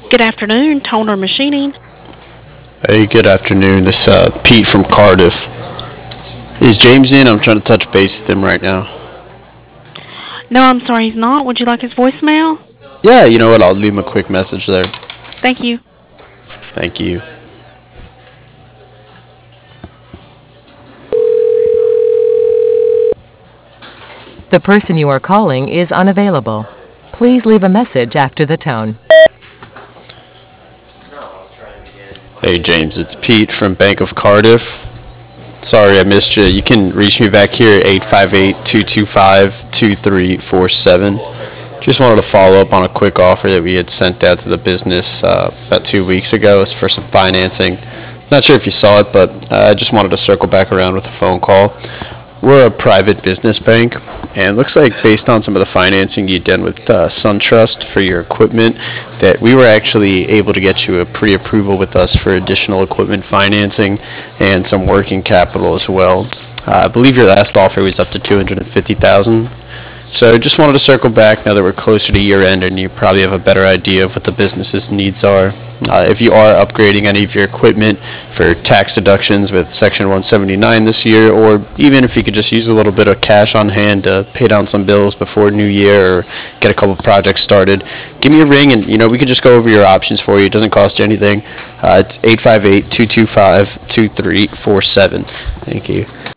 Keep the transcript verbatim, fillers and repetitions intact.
Good afternoon, Toner Machining. Hey, good afternoon. This uh, Pete from Cardiff. Is James in? I'm trying to touch base with him right now. No, I'm sorry he's not. Would you like his voicemail? Yeah, you know what? I'll leave him a quick message there. Thank you. Thank you. The person you are calling is unavailable. Please leave a message after the tone. Hey, James. It's Pete from Bank of Cardiff. Sorry I missed you. You can reach me back here at eight five eight, two two five, two three four seven. Just wanted to follow up on a quick offer that we had sent out to the business uh, about two weeks ago. It's for some financing. Not sure if you saw it, but uh, I just wanted to circle back around with a phone call. We're a private business bank, and it looks like based on some of the financing you did with uh, SunTrust for your equipment, that we were actually able to get you a pre-approval with us for additional equipment financing and some working capital as well. Uh, I believe your last offer was up to two hundred fifty thousand dollars. So just wanted to circle back now that we're closer to year end and you probably have a better idea of what the business's needs are. Uh, if you are upgrading any of your equipment for tax deductions with Section one seventy-nine this year, or even if you could just use a little bit of cash on hand to pay down some bills before New Year or get a couple projects started, give me a ring and you know we could just go over your options for you. It doesn't cost you anything. Uh, it's eight five eight, two two five, two three four seven. Thank you.